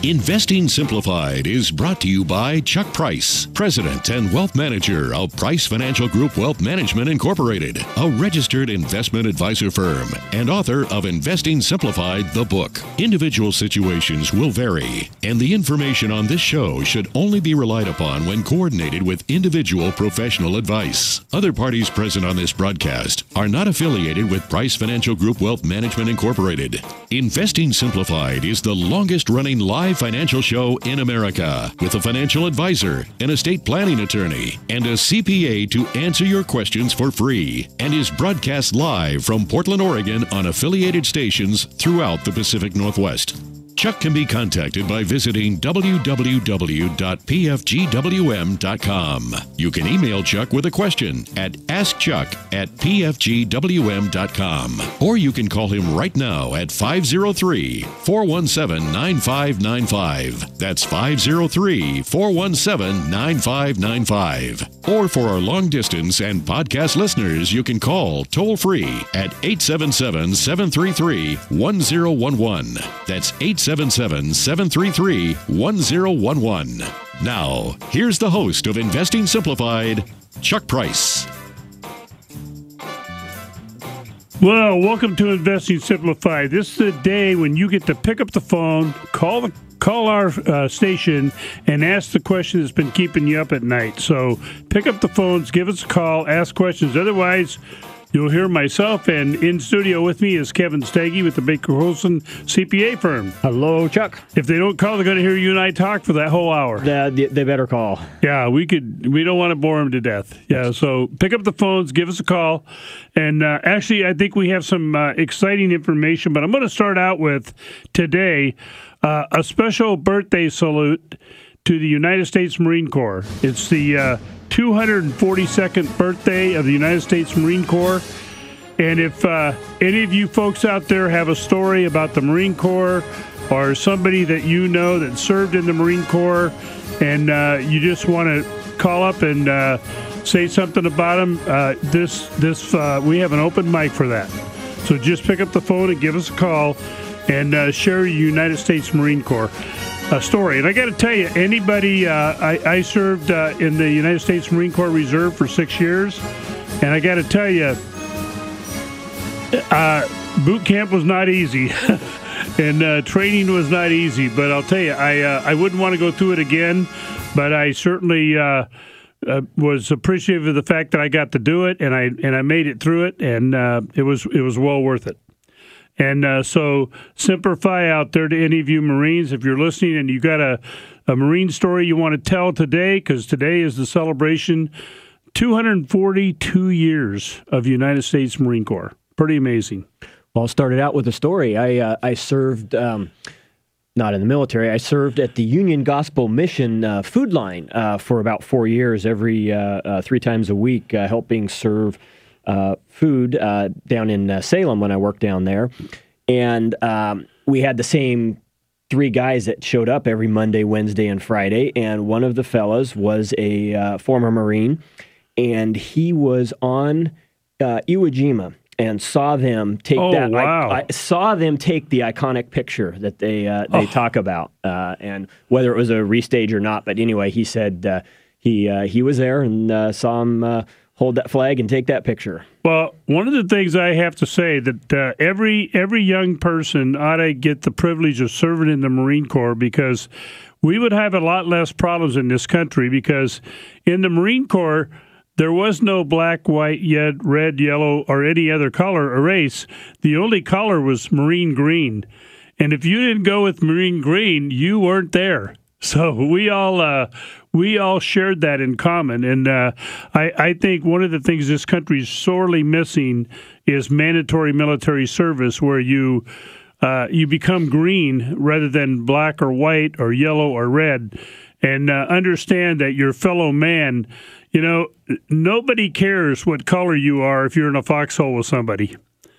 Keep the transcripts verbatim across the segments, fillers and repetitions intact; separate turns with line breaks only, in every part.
Investing Simplified is brought to you by Chuck Price, President and Wealth Manager of Price Financial Group Wealth Management Incorporated, a registered investment advisor firm, and author of Investing Simplified, the book. Individual situations will vary, and the information on this show should only be relied upon when coordinated with individual professional advice. Other parties present on this broadcast are not affiliated with Price Financial Group Wealth Management Incorporated. Investing Simplified is the longest-running live financial show in America, with a financial advisor, an estate planning attorney, and a C P A to answer your questions for free, and is broadcast live from Portland, Oregon on affiliated stations throughout the Pacific Northwest. Chuck can be contacted by visiting w w w dot p f g w m dot com. You can email Chuck with a question at ask chuck at p f g w m dot com. Or you can call him right now at five oh three, four one seven, nine five nine five. That's five oh three, four one seven, nine five nine five. Or for our long distance and podcast listeners, you can call toll free at eight seven seven, seven three three, one oh one one. That's eight seven seven, seven three three, one oh one one. Now, here's the host of Investing Simplified, Chuck Price.
Well, welcome to Investing Simplified. This is the day when you get to pick up the phone, call the call our uh, station, and ask the question that's been keeping you up at night. So pick up the phones, give us a call, ask questions. Otherwise, you'll hear myself, and in studio with me is Kevin Steggy with the Baker Holson C P A firm.
Hello, Chuck.
If they don't call, they're going to hear you and I talk for that whole hour.
Uh, they better call.
Yeah, we could. We don't want to bore them to death. Yeah, so pick up the phones, give us a call, and uh, actually, I think we have some uh, exciting information. But I'm going to start out with today uh, a special birthday salute to the United States Marine Corps. It's the uh, two hundred forty-second birthday of the United States Marine Corps. And if uh, any of you folks out there have a story about the Marine Corps or somebody that you know that served in the Marine Corps, and uh, you just want to call up and uh, say something about them, uh, this this uh, we have an open mic for that. So just pick up the phone and give us a call and uh, share your United States Marine Corps uh, story. And I got to tell you, anybody, uh, I, I served uh, in the United States Marine Corps Reserve for six years, and I got to tell you, uh, boot camp was not easy, and uh, training was not easy. But I'll tell you, I uh, I wouldn't want to go through it again, but I certainly uh, uh, was appreciative of the fact that I got to do it, and I and I made it through it, and uh, it was it was well worth it. And uh, so, simplify out there to any of you Marines, if you're listening and you got a, a Marine story you want to tell today, because today is the celebration, two hundred forty-two years of United States Marine Corps. Pretty amazing.
Well, I started out with a story. I uh, I served, um, not in the military, I served at the Union Gospel Mission uh, food line uh, for about four years, every uh, uh, three times a week, uh, helping serve Uh, food uh, down in uh, Salem when I worked down there. And um, we had the same three guys that showed up every Monday, Wednesday, and Friday. And one of the fellas was a uh, former Marine, and he was on uh, Iwo Jima and saw them take
oh,
that.
Wow.
I, I saw them take the iconic picture that they uh, they oh. talk about, uh, and whether it was a restage or not. But anyway, he said uh, he uh, he was there and uh, saw him Uh, hold that flag and take that picture.
Well, one of the things I have to say that uh, every every young person ought to get the privilege of serving in the Marine Corps, because we would have a lot less problems in this country, because in the Marine Corps, there was no black, white, yet red, yellow, or any other color or race. The only color was Marine green. And if you didn't go with Marine green, you weren't there. So we all uh, we all shared that in common, and uh, I, I think one of the things this country is sorely missing is mandatory military service, where you uh, you become green rather than black or white or yellow or red, and uh, understand that your fellow man. You know, nobody cares what color you are if you're in a foxhole with somebody.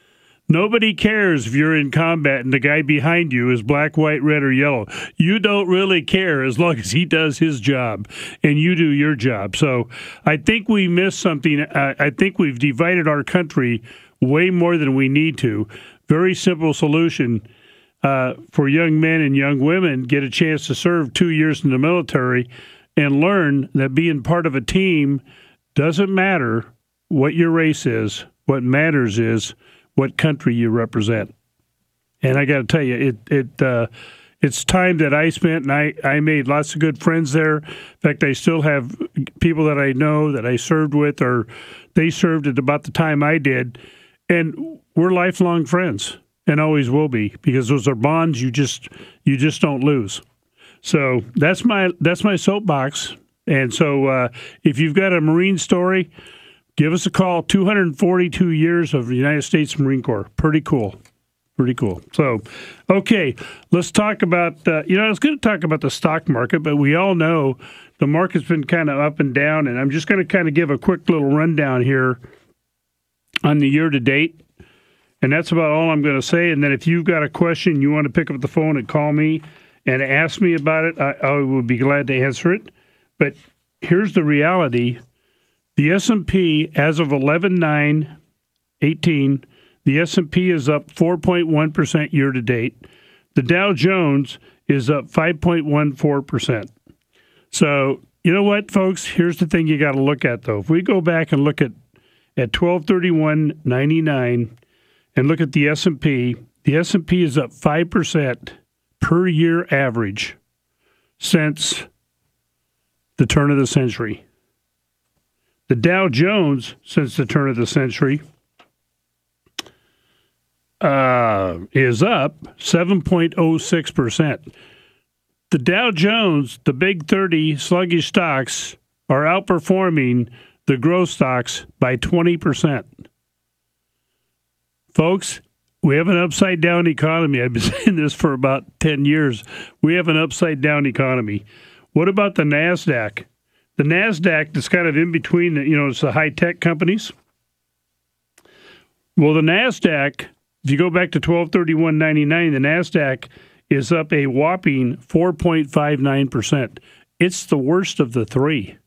Nobody cares if you're in combat and the guy behind you is black, white, red, or yellow. You don't really care as long as he does his job and you do your job. So I think we missed something. Uh, I think we've divided our country way more than we need to. Very simple solution. uh, for young men and young women get a chance to serve two years in the military and learn that being part of a team doesn't matter what your race is. What matters is what country you represent. And I got to tell you, it it uh, it's time that I spent, and I, I made lots of good friends there. In fact, I still have people that I know that I served with, or they served at about the time I did, and we're lifelong friends, and always will be, because those are bonds you just you just don't lose. So that's my that's my soapbox. And so uh, if you've got a Marine story, give us a call. two hundred forty-two years of the United States Marine Corps. Pretty cool. Pretty cool. So, okay, let's talk about, uh, you know, I was going to talk about the stock market, but we all know the market's been kind of up and down, and I'm just going to kind of give a quick little rundown here on the year to date, and that's about all I'm going to say. And then if you've got a question, you want to pick up the phone and call me and ask me about it, I, I would be glad to answer it. But here's the reality. The S and P, as of eleven nine eighteen, the S and P is up four point one percent year to date. The Dow Jones is up five point one four percent. So, you know what, folks? Here's the thing you got to look at, though. If we go back and look at, at twelve thirty-one ninety-nine and look at the S and P, the S and P is up five percent per year average since the turn of the century. The Dow Jones, since the turn of the century, uh, is up seven point oh six percent. The Dow Jones, the big thirty sluggish stocks, are outperforming the growth stocks by twenty percent. Folks, we have an upside-down economy. I've been saying this for about ten years. We have an upside-down economy. What about the NASDAQ? The NASDAQ is kind of in between, you know, it's the high-tech companies. Well, the NASDAQ, if you go back to twelve thirty-one ninety-nine, the NASDAQ is up a whopping four point five nine percent. It's the worst of the three.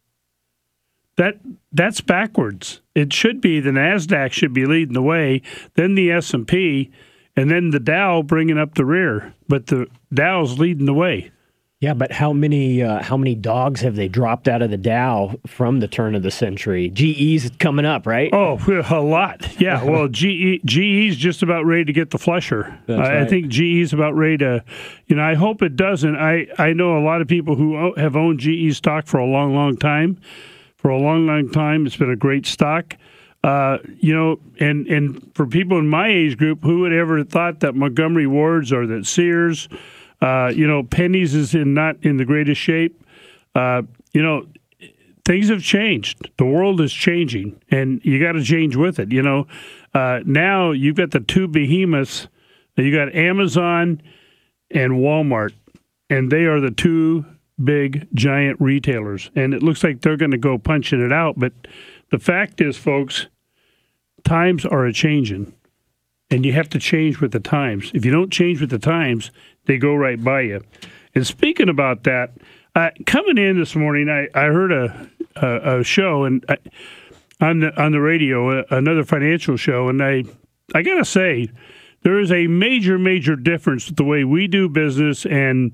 That That's backwards. It should be the NASDAQ should be leading the way, then the S and P, and then the Dow bringing up the rear. But the Dow's leading the way.
Yeah, but how many uh, how many dogs have they dropped out of the Dow from the turn of the century? G E's coming up, right?
Oh, a lot. Yeah, well, G E, G E's just about ready to get the flusher.
That's
I,
right.
I think G E's about ready to, you know, I hope it doesn't. I, I know a lot of people who have owned G E stock for a long, long time. For a long, long time, it's been a great stock. Uh, you know, and, and for people in my age group, who would ever have thought that Montgomery Ward's or that Sears, uh, you know, Penny's is in not in the greatest shape. Uh, you know, things have changed. The world is changing, and you got to change with it. You know, uh, now you've got the two behemoths. You got Amazon and Walmart, and they are the two big, giant retailers. And it looks like they're going to go punching it out. But the fact is, folks, times are a-changing, and you have to change with the times. If you don't change with the times, they go right by you. And speaking about that, uh, coming in this morning, I, I heard a, a, a show and I, on the on the radio, uh, another financial show, and I I gotta say, there is a major, major difference with the way we do business and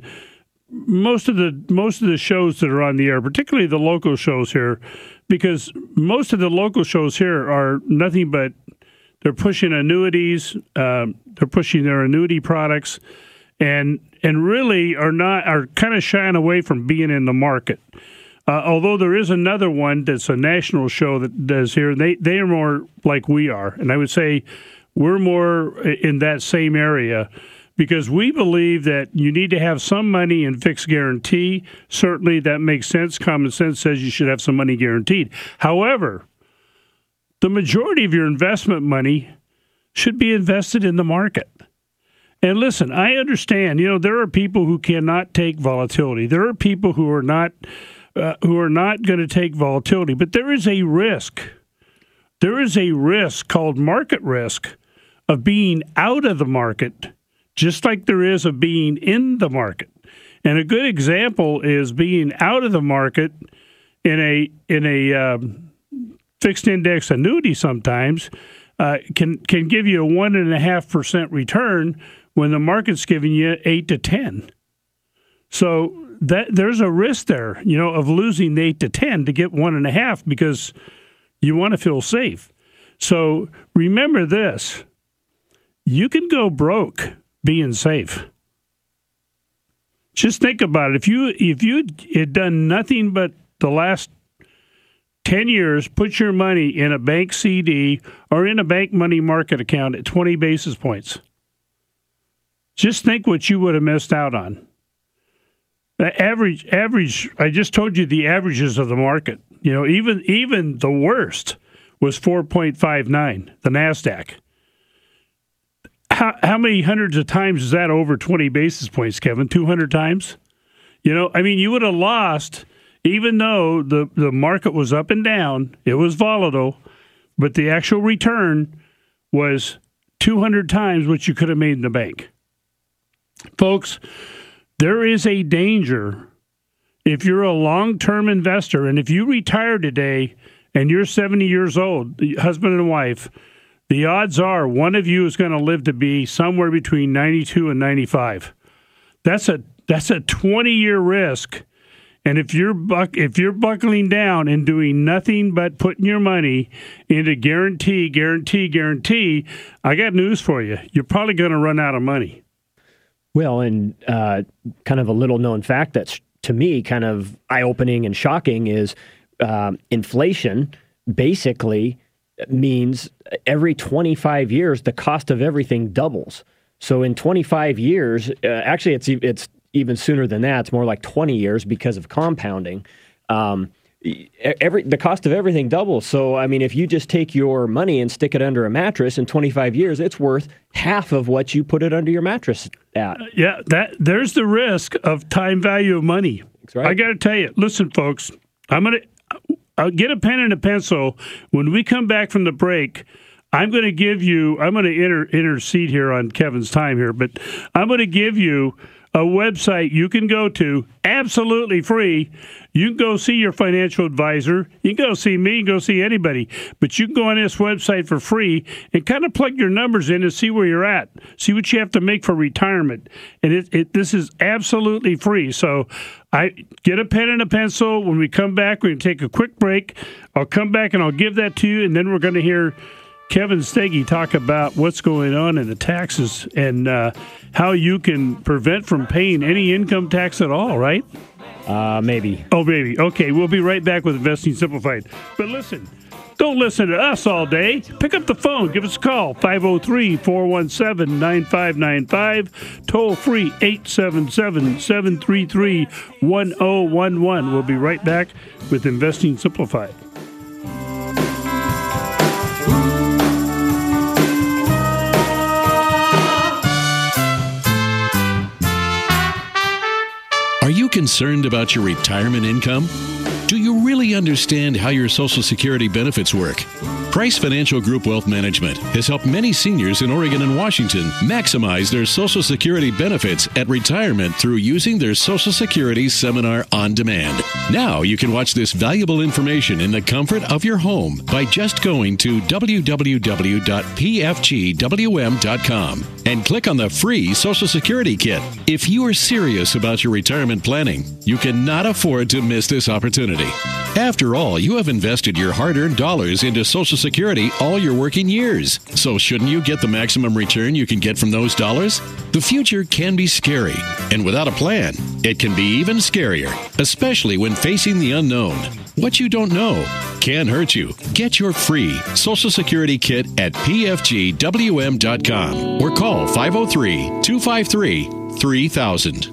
most of the most of the shows that are on the air, particularly the local shows here, because most of the local shows here are nothing but they're pushing annuities, um, they're pushing their annuity products, and and really are not are kind of shying away from being in the market. Uh, although there is another one that's a national show that does here, they they are more like we are, and I would say we're more in that same area. Because we believe that you need to have some money in fixed guarantee. Certainly that makes sense. Common sense says you should have some money guaranteed. However, the majority of your investment money should be invested in the market. And listen, I understand, you know, there are people who cannot take volatility. There are people who are not uh, who are not going to take volatility, but there is a risk. There is a risk called market risk of being out of the market, just like there is of being in the market. And a good example is being out of the market in a in a um, fixed index annuity sometimes uh, can can give you a one and a half percent return when the market's giving you eight to ten. So that there's a risk there, you know, of losing eight to ten to get one and a half because you want to feel safe. So remember this: you can go broke being safe. Just think about it. If you if you had done nothing but the last ten years, put your money in a bank C D or in a bank money market account at twenty basis points. Just think what you would have missed out on. The average, average. I just told you the averages of the market. You know, even even the worst was four point five nine, the NASDAQ. How, how many hundreds of times is that over twenty basis points, Kevin? two hundred times? You know, I mean, you would have lost, even though the, the market was up and down, it was volatile, but the actual return was two hundred times what you could have made in the bank. Folks, there is a danger if you're a long-term investor, and if you retire today and you're seventy years old, husband and wife, the odds are one of you is going to live to be somewhere between ninety-two and ninety-five. That's a that's a twenty-year risk. And if you're buck if you're buckling down and doing nothing but putting your money into guarantee, guarantee, guarantee, I got news for you. You're probably going to run out of money.
Well, and uh, kind of a little known fact that's to me kind of eye-opening and shocking is uh, inflation basically means every twenty-five years the cost of everything doubles. So in twenty-five years, uh, actually it's it's even sooner than that. It's more like twenty years because of compounding. Um, every the cost of everything doubles. So I mean, if you just take your money and stick it under a mattress in twenty-five years, it's worth half of what you put it under your mattress at.
Uh, yeah, that there's the risk of time value of money.
That's right.
I got to tell you, listen, folks, I'm gonna. I'll get a pen and a pencil. When we come back from the break, I'm going to give you, I'm going to inter, intercede here on Kevin's time here, but I'm going to give you a website you can go to, absolutely free. You can go see your financial advisor. You can go see me, you can go see anybody. But you can go on this website for free and kind of plug your numbers in and see where you're at. See what you have to make for retirement. And it, it this is absolutely free. So I get a pen and a pencil. When we come back, we're going to take a quick break. I'll come back and I'll give that to you, and then we're going to hear Kevin Steggy talk about what's going on in the taxes and uh, how you can prevent from paying any income tax at all, right?
Uh, maybe.
Oh, maybe. Okay, we'll be right back with Investing Simplified. But listen, don't listen to us all day. Pick up the phone. Give us a call, five oh three, four one seven, nine five nine five. Toll free, eight seven seven, seven three three, one oh one one. We'll be right back with Investing Simplified.
Are you concerned about your retirement income? Do you really understand how your Social Security benefits work? Price Financial Group Wealth Management has helped many seniors in Oregon and Washington maximize their Social Security benefits at retirement through using their Social Security Seminar on demand. Now you can watch this valuable information in the comfort of your home by just going to w w w dot p f g w m dot com and click on the free Social Security Kit. If you are serious about your retirement planning, you cannot afford to miss this opportunity. After all, you have invested your hard-earned dollars into Social Security all your working years. So shouldn't you get the maximum return you can get from those dollars? The future can be scary, and without a plan, it can be even scarier, especially when facing the unknown. What you don't know can hurt you. Get your free Social Security Kit at p f g w m dot com or call five oh three, two five three, three thousand.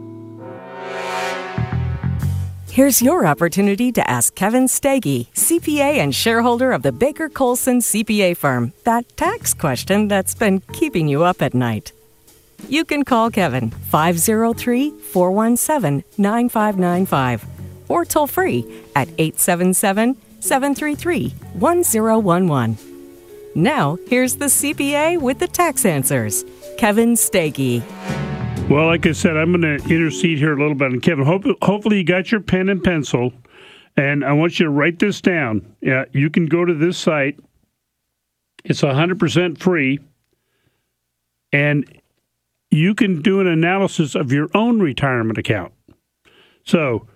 Here's your opportunity to ask Kevin Steggy, C P A and shareholder of the Baker Colson C P A firm, that tax question that's been keeping you up at night. You can call Kevin five oh three, four one seven, nine five nine five or toll free at eight seven seven, seven three three, one oh one one. Now, here's the C P A with the tax answers, Kevin Steggy.
Well, like I said, I'm going to intercede here a little bit. And Kevin, hope, hopefully you got your pen and pencil, and I want you to write this down. Yeah, you can go to this site. It's one hundred percent free, and you can do an analysis of your own retirement account. So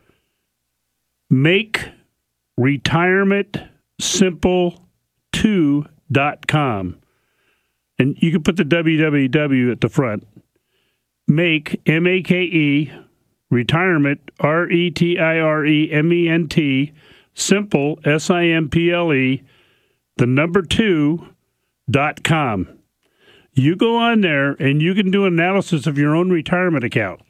make retirement simple two dot com. And you can put the W W W at the front. Make, M A K E, retirement, R E T I R E M E N T, simple, S I M P L E, the number two, dot com. You go on there and you can do analysis of your own retirement account.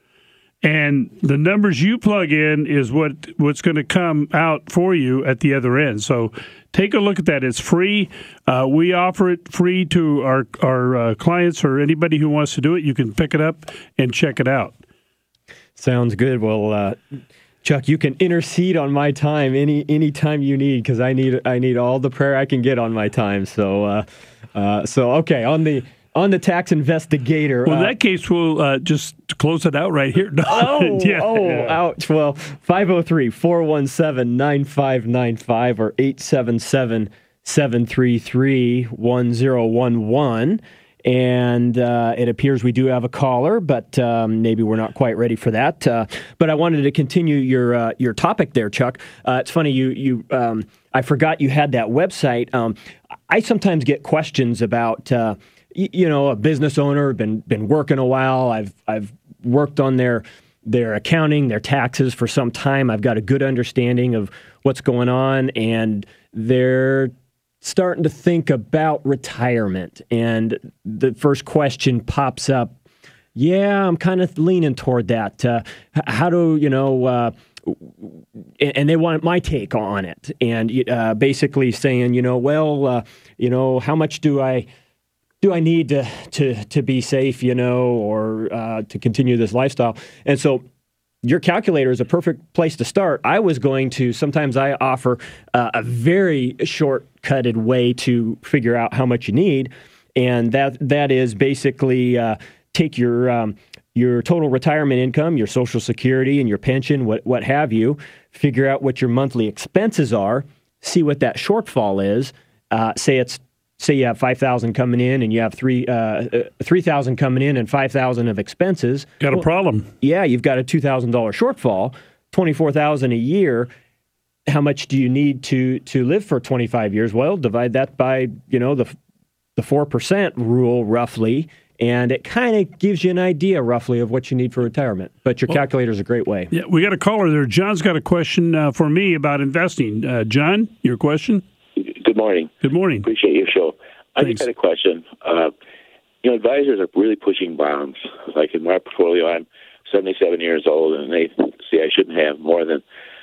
And the numbers you plug in is what what's going to come out for you at the other end. So take a look at that. It's free. Uh, we offer it free to our, our uh, clients or anybody who wants to do it. You can pick it up and check it out.
Sounds good. Well, uh, Chuck, you can intercede on my time any any time you need, because I need I need all the prayer I can get on my time. So, uh, uh, so okay, on the on the tax investigator.
Well, in
uh,
that case, we'll uh, just close it out right here. No.
Oh,
yeah.
oh, ouch. Well, five oh three, four one seven, nine five nine five or eight seven seven, seven three three, one zero one one. And uh, it appears we do have a caller, but um, maybe we're not quite ready for that. Uh, but I wanted to continue your uh, your topic there, Chuck. Uh, it's funny, you you um, I forgot you had that website. Um, I sometimes get questions about, uh, y- you know, a business owner, been been working a while. I've I've worked on their their accounting, their taxes for some time. I've got a good understanding of what's going on, and they're starting to think about retirement. And the first question pops up, yeah, I'm kind of leaning toward that. Uh, how do, you know, uh, and they want my take on it. And uh, basically saying, you know, well, uh, you know, how much do I do I need to to to be safe, you know, or uh, to continue this lifestyle? And so your calculator is a perfect place to start. I was going to, sometimes I offer uh, a very shortcutted way to figure out how much you need, and that that is basically uh, take your um, your total retirement income, your Social Security and your pension, what what have you, figure out what your monthly expenses are, see what that shortfall is. Uh, say it's Say you have five thousand coming in, and you have three uh, three thousand coming in, and five thousand of expenses.
Got a well, problem?
Yeah, you've got a two thousand dollar shortfall, twenty four thousand a year. How much do you need to to live for twenty five years? Well, divide that by you know the the four percent rule roughly, and it kind of gives you an idea roughly of what you need for retirement. But your well, calculator is a great way.
Yeah, we got a caller there. John's got a question uh, for me about investing. Uh, John, your question.
Good morning.
Good morning.
Appreciate your show. I
Thanks.
just had a question. Uh, you know, advisors are really pushing bonds. Like in my portfolio, I'm seventy-seven years old, and they say I shouldn't have more than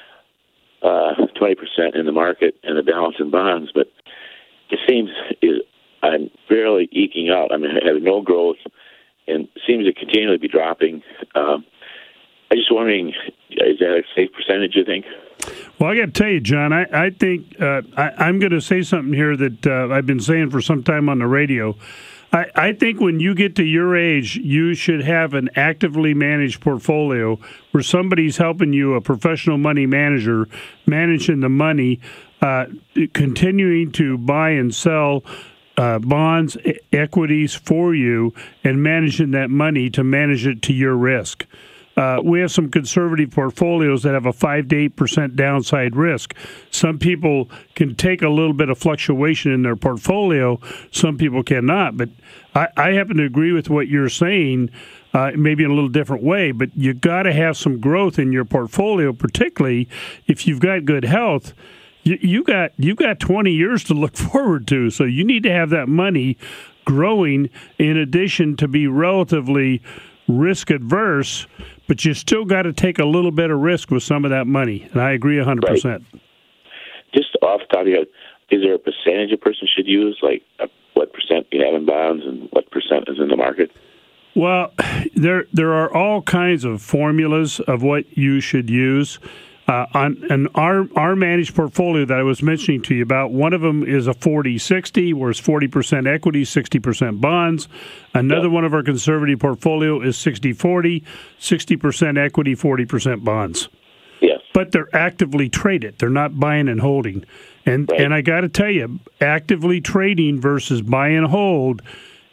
uh, twenty percent in the market and the balance in bonds. But it seems is I'm barely eking out. I mean, I have no growth, and seems to continually be dropping. Um, I'm just wondering, is that a safe percentage, you think?
Well, I got to tell you, John, I, I think uh, I, I'm going to say something here that uh, I've been saying for some time on the radio. I, I think when you get to your age, you should have an actively managed portfolio where somebody's helping you, a professional money manager, managing the money, uh, continuing to buy and sell uh, bonds, e- equities for you, and managing that money to manage it to your risk. Uh, we have some conservative portfolios that have a five to eight percent downside risk. Some people can take a little bit of fluctuation in their portfolio. Some people cannot. But I, I happen to agree with what you're saying, uh, maybe in a little different way. But you got to have some growth in your portfolio, particularly if you've got good health. You, you got you got twenty years to look forward to, so you need to have that money growing in addition to be relatively risk adverse, but you still got to take a little bit of risk with some of that money. And I agree one hundred percent.
Right. Just off the top of your head, is there a percentage a person should use, like uh, what percent you have in bonds and what percent is in the market?
Well, there there are all kinds of formulas of what you should use. Uh, on and our our managed portfolio that I was mentioning to you about, one of them is a forty sixty, where it's forty percent equity, sixty percent bonds. Another yep. one of our conservative portfolio is sixty forty, sixty percent equity, forty percent bonds.
Yes.
But they're actively traded. They're not buying and holding. And
right.
and I got to tell you, actively trading versus buy and hold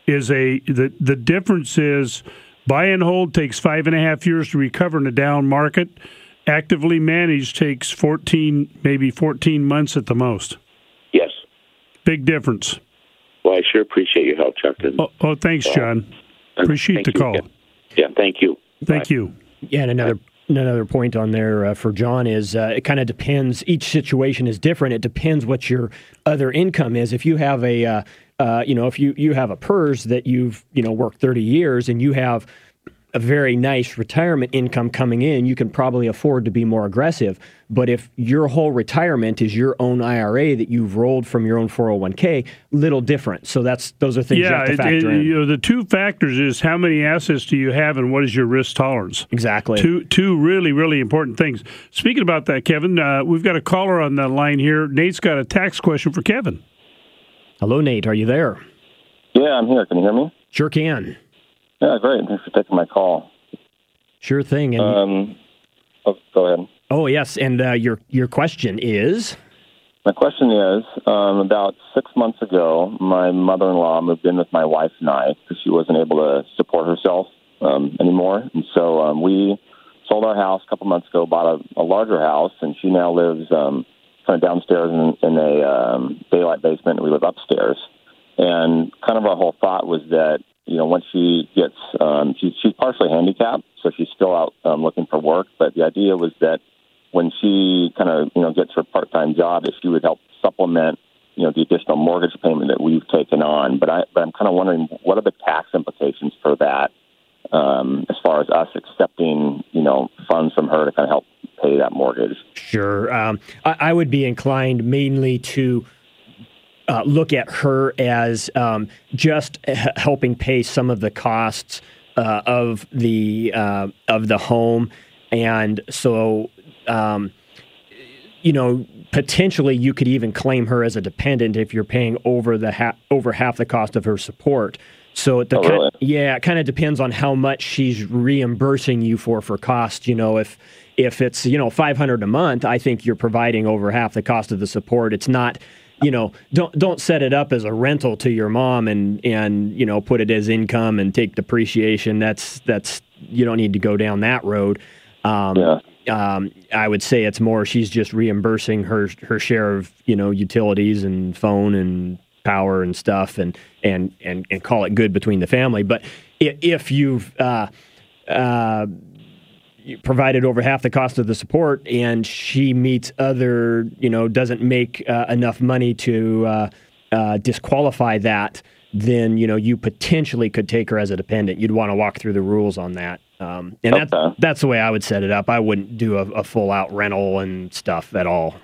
is a the the difference is buy and hold takes five and a half years to recover in a down market. Actively managed takes fourteen, maybe fourteen months at the most.
Yes.
Big difference.
Well, I sure appreciate your help, Chuck. And,
oh, oh, thanks, John.
uh,
Appreciate the
you.
call.
Yeah. yeah, thank you.
Thank
Bye.
you.
Yeah, and another another point on there uh, for John is uh, it kind of depends. Each situation is different. It depends what your other income is. If you have a, uh, uh, you know, if you, you have a P E R S that you've you know worked thirty years and you have a very nice retirement income coming in, you can probably afford to be more aggressive. But if your whole retirement is your own I R A that you've rolled from your own four oh one k, little different. So that's those are things
yeah,
you have to
it,
factor
it,
in.
You know, the two factors is how many assets do you have and what is your risk tolerance.
Exactly.
Two two really, really important things. Speaking about that, Kevin, uh, we've got a caller on the line here. Nate's got a tax question for Kevin.
Hello, Nate. Are you there?
Yeah, I'm here. Can you hear me?
Sure can.
Yeah, great. Thanks for taking my call.
Sure thing. And
Um, oh, go ahead.
oh, yes. And uh, your your question is?
My question is, um, about six months ago, my mother-in-law moved in with my wife and I because she wasn't able to support herself um, anymore. And so um, we sold our house a couple months ago, bought a, a larger house, and she now lives um, kind of downstairs in, in a um, daylight basement, and we live upstairs. And kind of our whole thought was that, you know, once she gets, um, she's, she's partially handicapped, so she's still out um, looking for work. But the idea was that when she kind of, you know, gets her part-time job, that she would help supplement, you know, the additional mortgage payment that we've taken on. But, I, but I'm kind of wondering, what are the tax implications for that um, as far as us accepting, you know, funds from her to kind of help pay that mortgage?
Sure. Um, I, I would be inclined mainly to Uh, look at her as um, just h- helping pay some of the costs uh, of the uh, of the home, and so um, you know potentially you could even claim her as a dependent if you're paying over the ha- over half the cost of her support. So the
oh, really?
ki- yeah, it kind of depends on how much she's reimbursing you for for cost. You know, if if it's you know five hundred a month, I think you're providing over half the cost of the support. It's not. You know, don't don't set it up as a rental to your mom and, and you know put it as income and take depreciation. That's that's you don't need to go down that road. Um,
yeah.
um, I would say it's more she's just reimbursing her her share of you know utilities and phone and power and stuff and and and, and call it good between the family. But if, if you've uh, uh, provided over half the cost of the support, and she meets other, you know, doesn't make uh, enough money to uh, uh, disqualify that, then, you know, you potentially could take her as a dependent. You'd want to walk through the rules on that. Um, and
okay.
that's, that's the way I would set it up. I wouldn't do a, a full-out rental and stuff at all.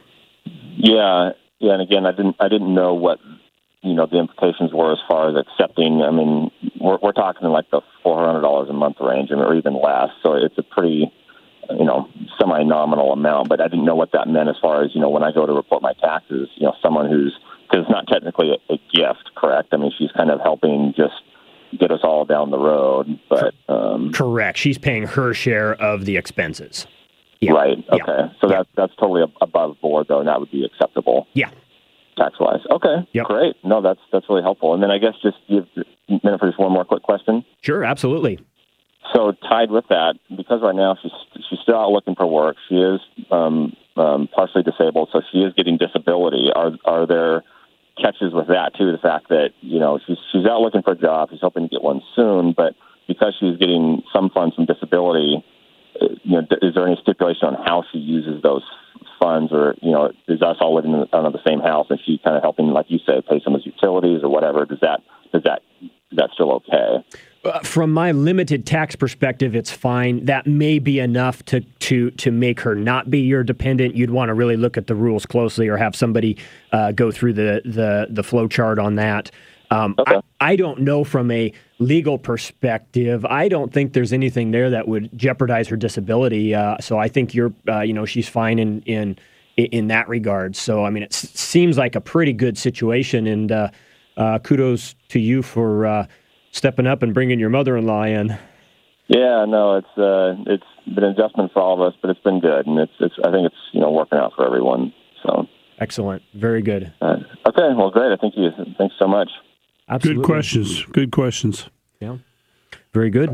Yeah, yeah, and again, I didn't, I didn't know what, you know, the implications were as far as accepting. I mean, we're, we're talking in like the four hundred dollars a month range, or even less. So it's a pretty, you know, semi-nominal amount. But I didn't know what that meant as far as, you know, when I go to report my taxes, you know, someone who's, because it's not technically a, a gift, correct? I mean, she's kind of helping just get us all down the road. But um,
correct, she's paying her share of the expenses. Yeah.
Right. Okay.
Yeah.
So
yeah.
that's that's totally above board, though, and that would be acceptable.
Yeah.
Tax-wise. Okay,
yep.
Great. No, that's that's really helpful. And then I guess just give a minute for just one more quick question.
Sure, absolutely.
So tied with that, because right now she's she's still out looking for work. She is um, um, partially disabled, so she is getting disability. Are are there catches with that too? The fact that you know she's she's out looking for a job, she's hoping to get one soon, but because she's getting some funds from disability, you know, is there any stipulation on how she uses those funds, or, you know, is us all living in the, under the same house and she kind of helping, like you say, pay some of the utilities or whatever? Does that, does that, is that still okay?
Uh, from my limited tax perspective, it's fine. That may be enough to, to, to make her not be your dependent. You'd want to really look at the rules closely or have somebody uh, go through the, the, the flow chart on that. Um,
okay.
I, I don't know from a legal perspective. I don't think there's anything there that would jeopardize her disability. Uh, so I think you're, uh, you know, she's fine in, in in that regard. So I mean, it s- seems like a pretty good situation, and uh, uh, kudos to you for uh, stepping up and bringing your mother-in-law in.
Yeah, no, it's uh, it's been an adjustment for all of us, but it's been good, and it's it's I think it's you know working out for everyone. So
excellent, very good.
Uh, okay, well, great. I think you. Thanks so much.
Absolutely.
Good questions. Good questions.
Yeah. Very good.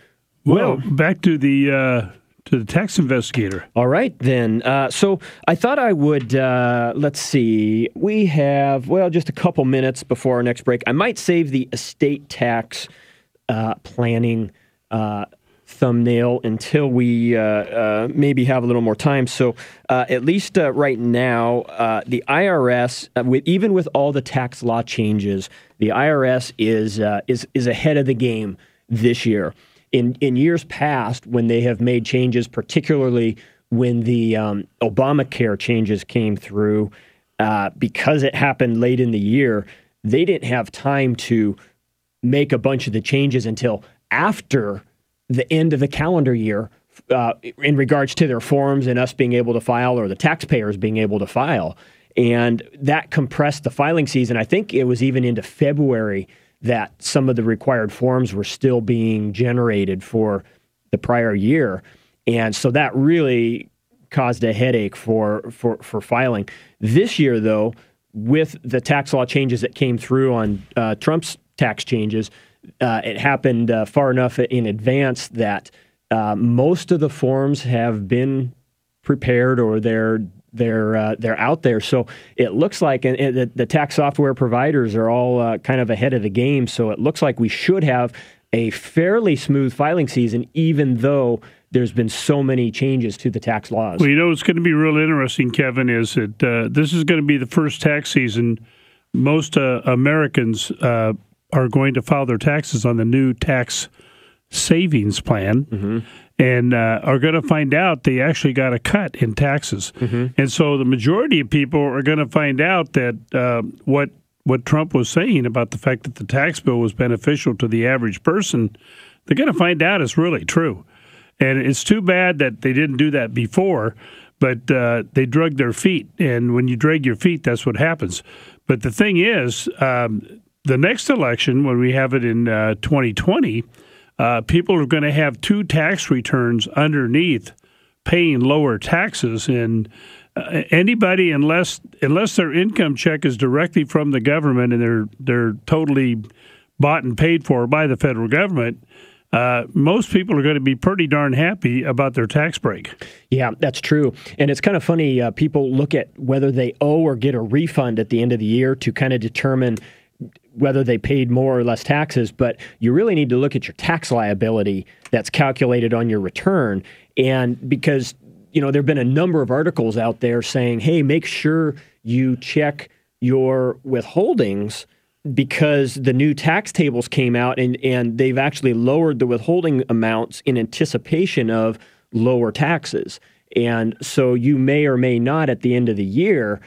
Well, well back to the uh, to the tax investigator.
All right, then. Uh, so I thought I would, uh, let's see, we have, well, just a couple minutes before our next break. I might save the estate tax uh, planning uh, thumbnail until we uh, uh, maybe have a little more time. So uh, at least uh, right now, uh, the I R S, uh, with, even with all the tax law changes, the I R S is uh, is is ahead of the game this year. In in years past, when they have made changes, particularly when the um, Obamacare changes came through, uh, because it happened late in the year, they didn't have time to make a bunch of the changes until after the end of the calendar year uh, in regards to their forms and us being able to file, or the taxpayers being able to file. And that compressed the filing season. I think it was even into February that some of the required forms were still being generated for the prior year. And so that really caused a headache for, for, for filing. This year, though, with the tax law changes that came through on uh, Trump's tax changes, uh, it happened uh, far enough in advance that uh, most of the forms have been prepared, or they're They're uh, they're out there. So it looks like and, and the, the tax software providers are all uh, kind of ahead of the game. So it looks like we should have a fairly smooth filing season, even though there's been so many changes to the tax laws.
Well, you know what's going to be real interesting, Kevin, is that uh, this is going to be the first tax season most uh, Americans uh, are going to file their taxes on the new tax savings plan. Mm-hmm. And uh, are going to find out they actually got a cut in taxes. Mm-hmm. And so the majority of people are going to find out that uh, what what Trump was saying about the fact that the tax bill was beneficial to the average person, they're going to find out it's really true. And it's too bad that they didn't do that before, but uh, they drug their feet. And when you drag your feet, that's what happens. But the thing is, um, the next election, when we have it in uh, twenty twenty, Uh, people are going to have two tax returns underneath paying lower taxes, and uh, anybody, unless unless their income check is directly from the government and they're they're totally bought and paid for by the federal government, uh, most people are going to be pretty darn happy about their tax break.
Yeah, that's true. And it's kind of funny. Uh, people look at whether they owe or get a refund at the end of the year to kind of determine whether they paid more or less taxes, but you really need to look at your tax liability that's calculated on your return. And because, you know, there have been a number of articles out there saying, hey, make sure you check your withholdings because the new tax tables came out and, and they've actually lowered the withholding amounts in anticipation of lower taxes. And so you may or may not at the end of the year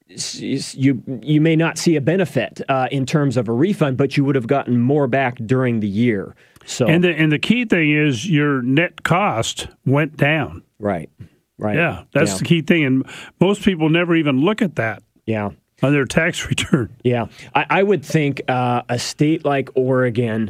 you you may not see a benefit uh, in terms of a refund, but you would have gotten more back during the year. So
and the and the key thing is your net cost went down.
Right, right.
Yeah, that's
yeah.
the key thing, and most people never even look at that.
Yeah,
on their tax return.
Yeah, I, I would think uh, a state like Oregon,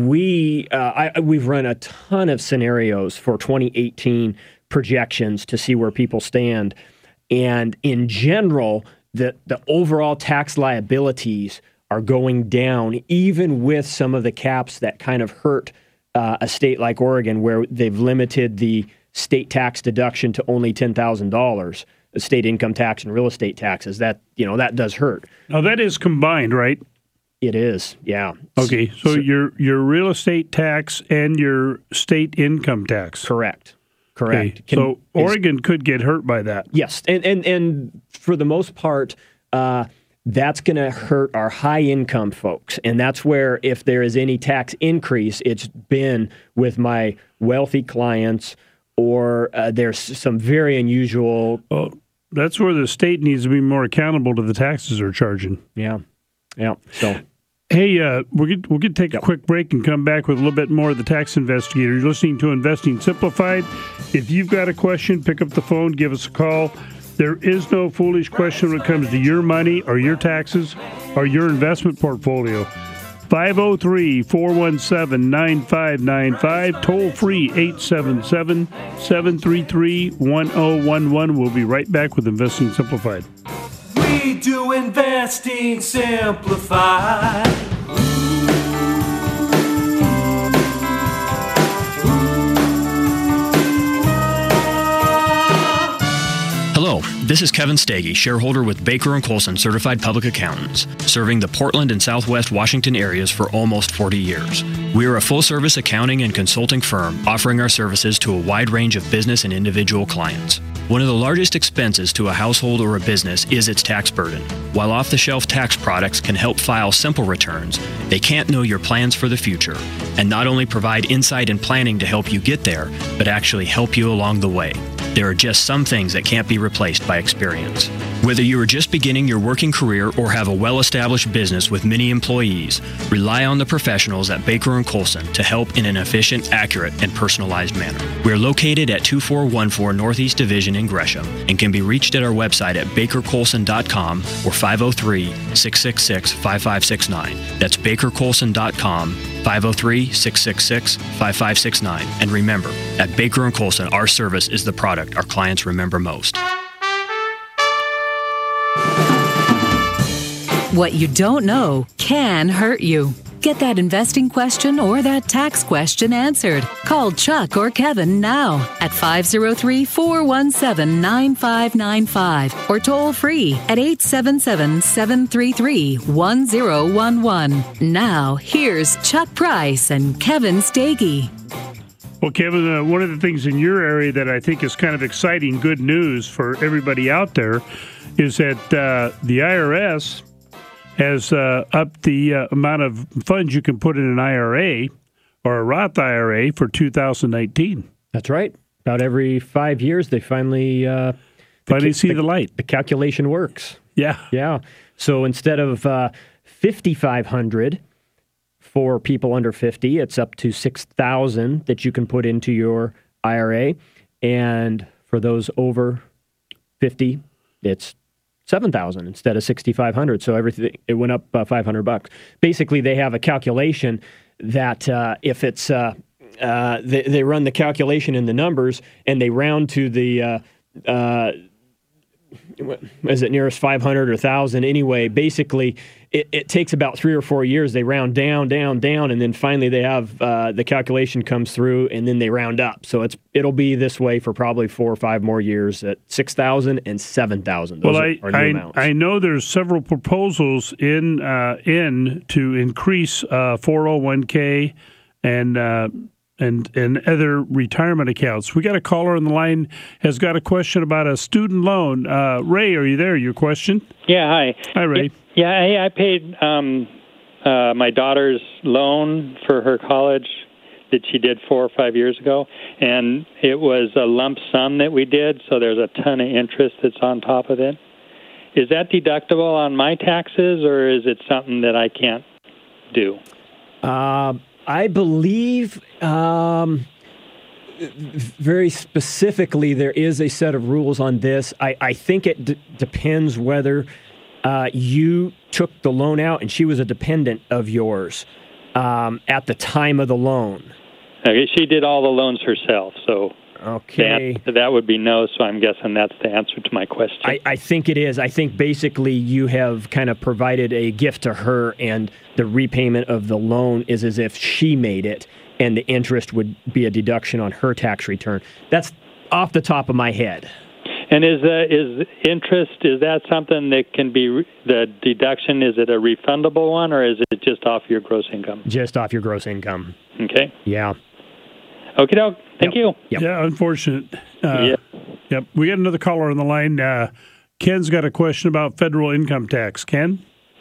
we uh, I, we've run a ton of scenarios for twenty eighteen projections to see where people stand, and in general, the the overall tax liabilities are going down, even with some of the caps that kind of hurt uh, a state like Oregon, where they've limited the state tax deduction to only ten thousand dollars, the state income tax and real estate taxes. That, you know, that does hurt.
Now, that is combined, right?
It is, yeah.
Okay, so, so your your real estate tax and your state income tax.
Correct. Correct.
Okay. Can, so Oregon is, could get hurt by that.
Yes, and and, and for the most part, uh, that's going to hurt our high-income folks. And that's where, if there is any tax increase, it's been with my wealthy clients, or uh, there's some very unusual...
Well, that's where the state needs to be more accountable to the taxes they're charging.
Yeah, yeah. So,
hey, uh, we're gonna, we're going to take a quick break and come back with a little bit more of the Tax Investigator. You're listening to Investing Simplified. If you've got a question, pick up the phone, give us a call. There is no foolish question when it comes to your money or your taxes or your investment portfolio. five oh three, four one seven, nine five nine five, toll free eight seven seven, seven three three, one oh one one. We'll be right back with Investing Simplified.
We do Investing Simplified. This is Kevin Stagey, shareholder with Baker and Colson Certified Public Accountants, serving the Portland and Southwest Washington areas for almost forty years. We are a full-service accounting and consulting firm offering our services to a wide range of business and individual clients. One of the largest expenses to a household or a business is its tax burden. While off-the-shelf tax products can help file simple returns, they can't know your plans for the future and not only provide insight and planning to help you get there, but actually help you along the way. There are just some things that can't be replaced by experience. Whether you are just beginning your working career or have a well-established business with many employees, rely on the professionals at Baker and Colson to help in an efficient, accurate, and personalized manner. We are located at two four one four Northeast Division in Gresham and can be reached at our website at baker colson dot com or five oh three, six six six, five five six nine. That's baker colson dot com, five oh three, six six six, five five six nine. And remember, at Baker and Colson, our service is the product our clients remember most.
What you don't know can hurt you. Get that investing question or that tax question answered. Call Chuck or Kevin now at five oh three, four one seven, nine five nine five or toll free at eight seven seven, seven three three, one oh one one. Now, here's Chuck Price and Kevin Stagey.
Well, Kevin, uh, one of the things in your area that I think is kind of exciting, good news for everybody out there, is that uh, the I R S has uh, upped the uh, amount of funds you can put in an I R A or a Roth I R A for two thousand nineteen.
That's right. About every five years, they finally uh,
finally
the,
see
the,
the light.
The calculation works.
Yeah,
yeah. So instead of uh, fifty-five hundred dollars for people under fifty, it's up to six thousand dollars that you can put into your I R A, and for those over fifty, it's seven thousand dollars instead of sixty-five hundred dollars. So everything, it went up uh, five hundred bucks. Basically, they have a calculation that uh, if it's uh, uh, they, they run the calculation in the numbers and they round to the uh, uh, is it nearest five hundred or one thousand anyway. Basically, it, it takes about three or four years. They round down, down, down, and then finally they have uh, the calculation comes through, and then they round up. So it's it'll be this way for probably four or five more years at six thousand and seven thousand.
Well,
are,
I
are new
I,
amounts.
I know there's several proposals in uh, in to increase uh, four oh one k and. Uh, And, and other retirement accounts. We got a caller on the line has got a question about a student loan. Uh, Ray, are you there? Your question?
Yeah, hi.
Hi, Ray.
Yeah, hey, I paid um, uh, my daughter's loan for her college that she did four or five years ago, and it was a lump sum that we did, so there's a ton of interest that's on top of it. Is that deductible on my taxes, or is it something that I can't do?
Uh, I believe um, very specifically there is a set of rules on this. I, I think it d- depends whether uh, you took the loan out and she was a dependent of yours um, at the time of the loan.
Okay, she did all the loans herself, so
okay,
that, that would be no, so I'm guessing that's the answer to my question.
I, I think it is. I think basically you have kind of provided a gift to her, and the repayment of the loan is as if she made it, and the interest would be a deduction on her tax return. That's off the top of my head.
And is uh, is interest, is that something that can be, re- the deduction, is it a refundable one, or is it just off your gross income?
Just off your gross income.
Okay.
Yeah.
Okie doke. Thank
Yep.
you.
Yep.
Yeah, unfortunate. Uh,
yeah.
Yep. We got another caller on the line. Uh, Ken's got a question about federal income tax. Ken?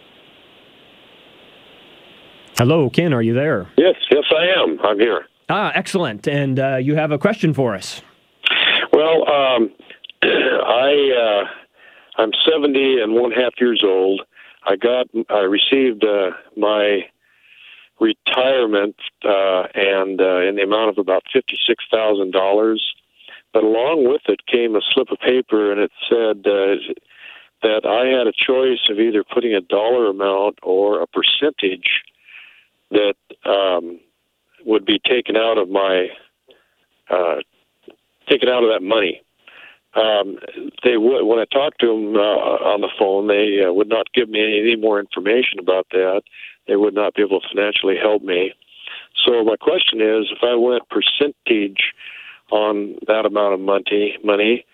Hello, Ken, are you there?
Yes, yes, I am. I'm here.
Ah, excellent. And uh, you have a question for us.
Well, um, I uh, I'm seventy and one half years old. I got I received uh, my retirement uh, and uh, in the amount of about fifty-six thousand dollars. But along with it came a slip of paper, and it said uh, that I had a choice of either putting a dollar amount or a percentage that um, would be taken out of my uh, taken out of that money. Um, they would, when I talked to them uh, on the phone, they uh, would not give me any, any more information about that. They would not be able to financially help me. So my question is, if I went percentage on that amount of money, money,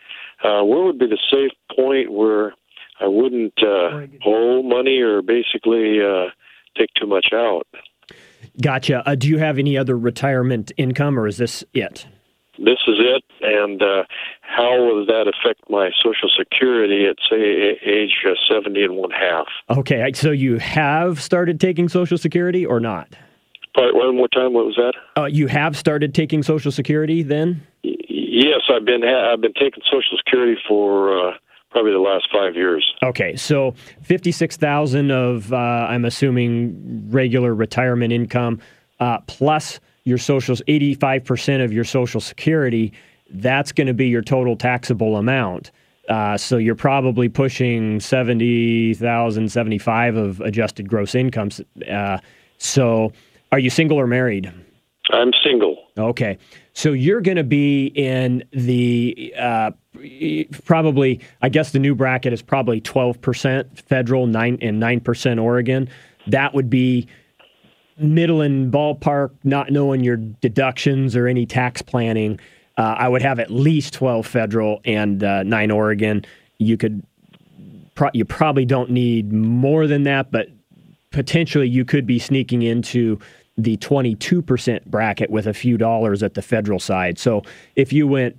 uh, where would be the safe point where I wouldn't uh, owe money or basically uh, take too much out?
Gotcha. Uh, do you have any other retirement income, or is this it?
This is it, and uh, how will that affect my Social Security at, say, age uh, seventy and one half?
Okay, so you have started taking Social Security or not?
Part one more time. What was that?
Uh, you have started taking Social Security then?
Y- yes, I've been ha- I've been taking Social Security for uh, probably the last five years.
Okay, so fifty-six thousand of uh, I'm assuming regular retirement income uh, plus your social eighty-five percent of your Social Security. That's going to be your total taxable amount. Uh, so you're probably pushing seventy thousand, seventy-five of adjusted gross incomes. Uh, so. Are you single or married?
I'm single.
Okay. So you're going to be in the uh, probably, I guess the new bracket is probably twelve percent federal nine and nine percent Oregon. That would be middle and ballpark, not knowing your deductions or any tax planning. Uh, I would have at least twelve federal and uh, nine Oregon. You could, pro- you probably don't need more than that, but potentially you could be sneaking into the twenty-two percent bracket with a few dollars at the federal side. So if you went,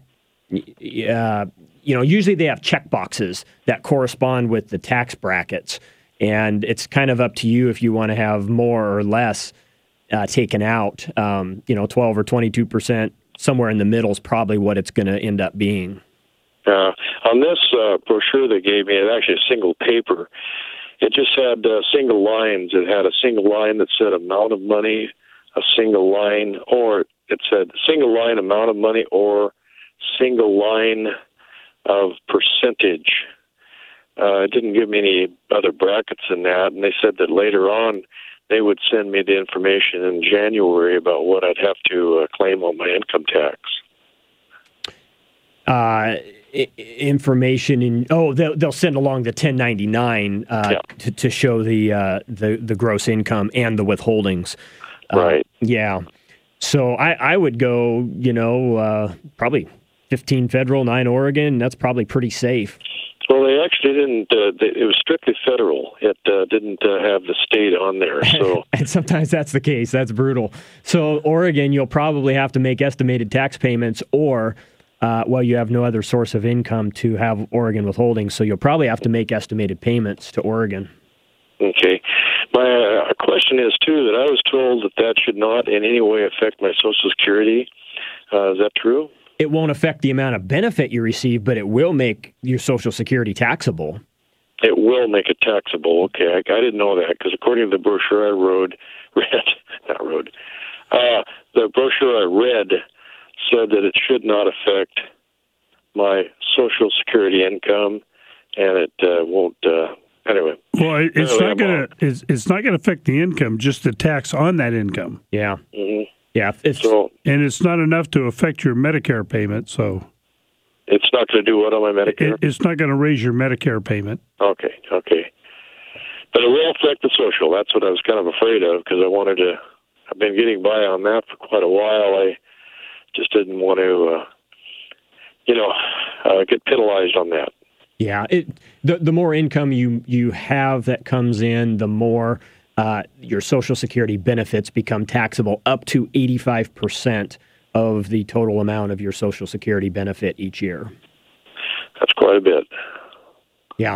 uh, you know, usually they have check boxes that correspond with the tax brackets, and it's kind of up to you if you want to have more or less uh, taken out. Um, you know, twelve or twenty-two percent, somewhere in the middle is probably what it's going to end up being.
Uh, on this uh, brochure they gave me, it's actually a single paper. It just had uh, single lines. It had a single line that said amount of money, a single line, or it said single line amount of money or single line of percentage. Uh, it didn't give me any other brackets in that, and they said that later on they would send me the information in January about what I'd have to uh, claim on my income tax.
Uh, information in oh they'll they'll send along the ten ninety-nine uh, yeah. to, to show the uh, the the gross income and the withholdings.
Right.
Uh, yeah. So I, I would go, you know, uh, probably fifteen federal, nine Oregon. That's probably pretty safe.
Well, they actually didn't. Uh, they, it was strictly federal. It uh, didn't uh, have the state on there. So,
and sometimes that's the case. That's brutal. So Oregon, you'll probably have to make estimated tax payments, or Uh, well, you have no other source of income to have Oregon withholding, so you'll probably have to make estimated payments to Oregon.
Okay. My uh, question is, too, that I was told that that should not in any way affect my Social Security. Uh, is that true?
It won't affect the amount of benefit you receive, but it will make your Social Security taxable.
It will make it taxable. Okay. I, I didn't know that, because according to the brochure I wrote, read, not wrote, uh, the brochure I read said that it should not affect my Social Security income, and it uh, won't. Uh, anyway,
well, it, it's anyway, not going to. It's, it's not going to affect the income, just the tax on that income.
Yeah,
mm-hmm.
yeah. It's,
so,
and it's not enough to affect your Medicare payment. So
it's not going to do what on my Medicare?
It, it's not going to raise your Medicare payment.
Okay, okay, but it will affect the social. That's what I was kind of afraid of, because I wanted to. I've been getting by on that for quite a while. I just didn't want to, uh, you know, uh, get penalized on that.
Yeah, it, the the more income you you have that comes in, the more uh, your Social Security benefits become taxable, up to eighty-five percent of the total amount of your Social Security benefit each year.
That's quite a bit.
Yeah.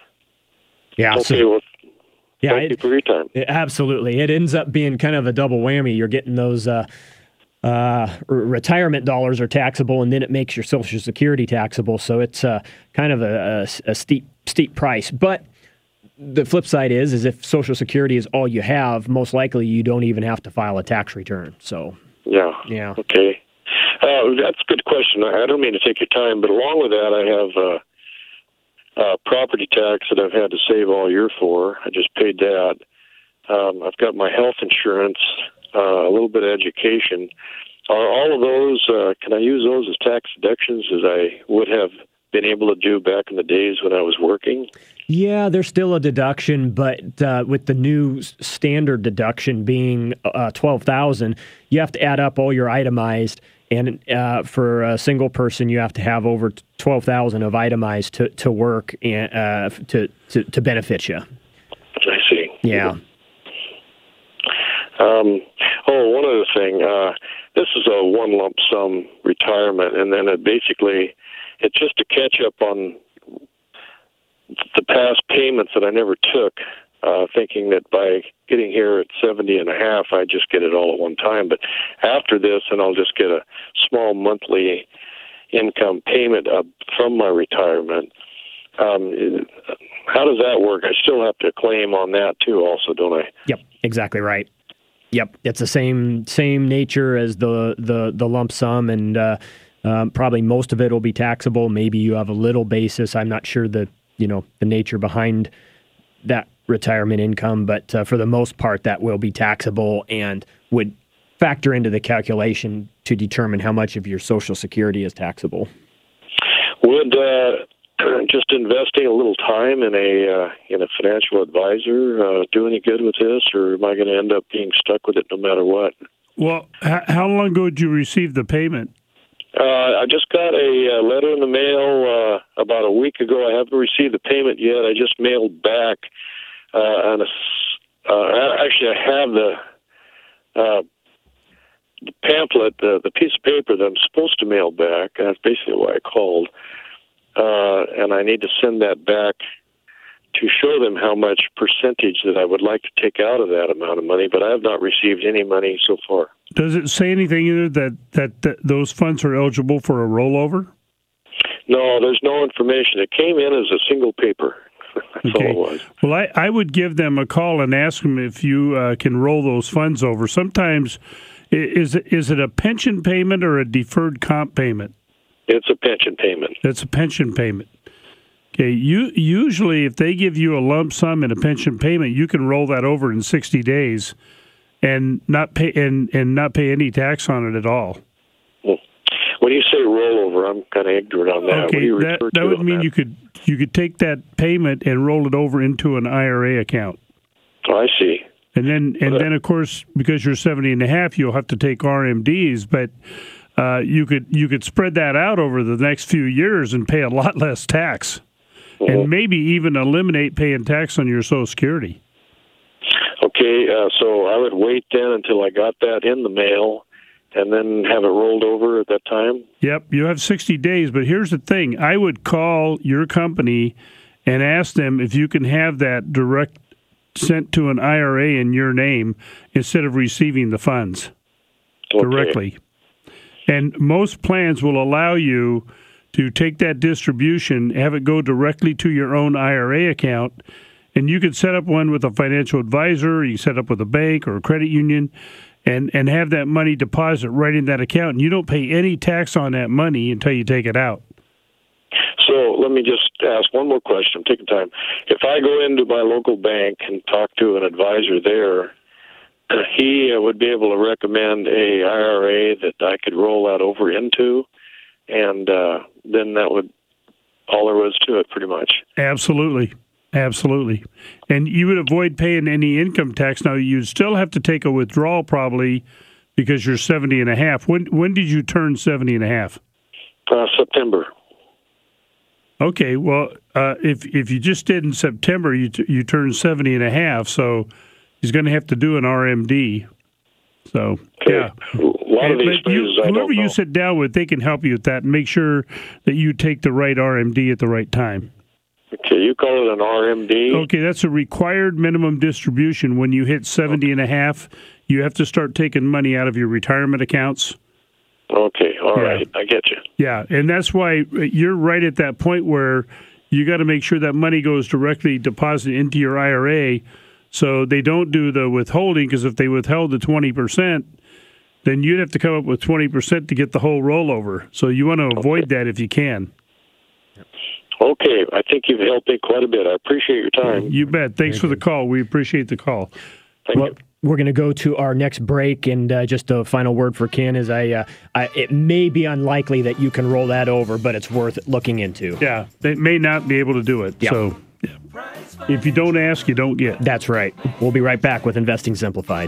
Yeah.
Okay,
so,
well,
yeah,
thank
it,
you for your time.
It, absolutely. It ends up being kind of a double whammy. You're getting those uh, uh, retirement dollars are taxable, and then it makes your Social Security taxable. So it's uh, kind of a, a, a steep steep price. But the flip side is, is if Social Security is all you have, most likely you don't even have to file a tax return. So
yeah,
yeah,
okay. Uh, that's a good question. I don't mean to take your time, but along with that, I have uh, uh, property tax that I've had to save all year for. I just paid that. Um, I've got my health insurance, uh, a little bit of education. Are all of those, uh, can I use those as tax deductions as I would have been able to do back in the days when I was working?
Yeah, there's still a deduction, but uh, with the new standard deduction being uh, twelve thousand dollars, you have to add up all your itemized, and uh, for a single person, you have to have over twelve thousand dollars of itemized to, to work and uh, to, to to benefit you.
I see.
Yeah.
Um, oh, one other thing. Uh, this is a one lump sum retirement, and then it basically, it's just to catch up on the past payments that I never took, uh, thinking that by getting here at seventy and a half, I just get it all at one time. But after this, and I'll just get a small monthly income payment up from my retirement. Um, how does that work? I still have to claim on that too, also, don't I?
Yep, exactly right. Yep, it's the same same nature as the the, the lump sum, and uh, um, probably most of it will be taxable. Maybe you have a little basis. I'm not sure the you know the nature behind that retirement income, but uh, for the most part, that will be taxable and would factor into the calculation to determine how much of your Social Security is taxable.
Would uh, just investing a little time in a uh, in a financial advisor uh, do any good with this, or am I going to end up being stuck with it no matter what?
Well, h- how long ago did you receive the payment?
Uh, I just got a uh, letter in the mail uh, about a week ago. I haven't received the payment yet. I just mailed back uh, on a. Uh, actually, I have the, uh, the pamphlet, uh, the piece of paper that I'm supposed to mail back. That's basically why I called, uh, and I need to send that back to show them how much percentage that I would like to take out of that amount of money. But I have not received any money so far.
Does it say anything either that, that, that those funds are eligible for a rollover?
No, there's no information. It came in as a single paper. That's
okay.
all it was.
Well, I, I would give them a call and ask them if you uh, can roll those funds over. Sometimes, is it, is it a pension payment or a deferred comp payment?
It's a pension payment.
It's a pension payment. Okay. You usually, if they give you a lump sum and a pension payment, you can roll that over in sixty days. And not pay and, and not pay any tax on it at all.
When you say rollover, I'm kind of ignorant on that.
Okay,
what do you
that,
refer
that
to
would
on
mean
that?
you could you could take that payment and roll it over into an I R A account.
Oh, I see.
And then and
Okay.
then of course, because you're seventy and a half, you'll have to take R M Ds, but uh, you could you could spread that out over the next few years and pay a lot less tax,
Mm-hmm.
and maybe even eliminate paying tax on your Social Security.
Okay, uh, so I would wait then until I got that in the mail and then have it rolled over at that time?
Yep, you have sixty days, but here's the thing. I would call your company and ask them if you can have that direct sent to an I R A in your name instead of receiving the funds
Okay.
directly. And most plans will allow you to take that distribution, have it go directly to your own I R A account, and you could set up one with a financial advisor, you can set up with a bank or a credit union, and, and have that money deposit right in that account. And you don't pay any tax on that money until you take it out.
So let me just ask one more question. I'm taking time. If I go into my local bank and talk to an advisor there, he uh, would be able to recommend a I R A that I could roll that over into, and uh, then that would all there was to it, pretty much.
Absolutely. Absolutely. And you would avoid paying any income tax. Now, you'd still have to take a withdrawal probably because you're seventy and a half. When, when did you turn seventy and a half?
Uh, September.
Okay, well, uh, if if you just did in September, you t- you turned seventy and a half, so he's going to have to do an R M D. So,
Okay.
yeah.
A lot of
And-
these
but you-
things I
whoever
don't know.
you sit down with, they can help you with that and make sure that you take the right R M D at the right time.
Okay, you call it an R M D?
Okay, that's a required minimum distribution. When you hit seventy and a half, you have to start taking money out of your retirement accounts.
Okay, all
Yeah.
right, I get you.
Yeah, and that's why you're right at that point where you got to make sure that money goes directly deposited into your I R A so they don't do the withholding, because if they withheld the twenty percent, then you'd have to come up with twenty percent to get the whole rollover. So you want to avoid that if you can.
Okay, I think you've helped me quite a bit. I appreciate your time.
You bet. Thanks for the call. We appreciate the call.
Thank
well,
you.
we're going to go to our next break, and uh, just a final word for Ken is I, uh, I, it may be unlikely that you can roll that over, but it's worth looking into.
Yeah, they may not be able to do it.
Yep.
So yeah. If you don't ask, you don't get.
That's right. We'll be right back with Investing Simplified.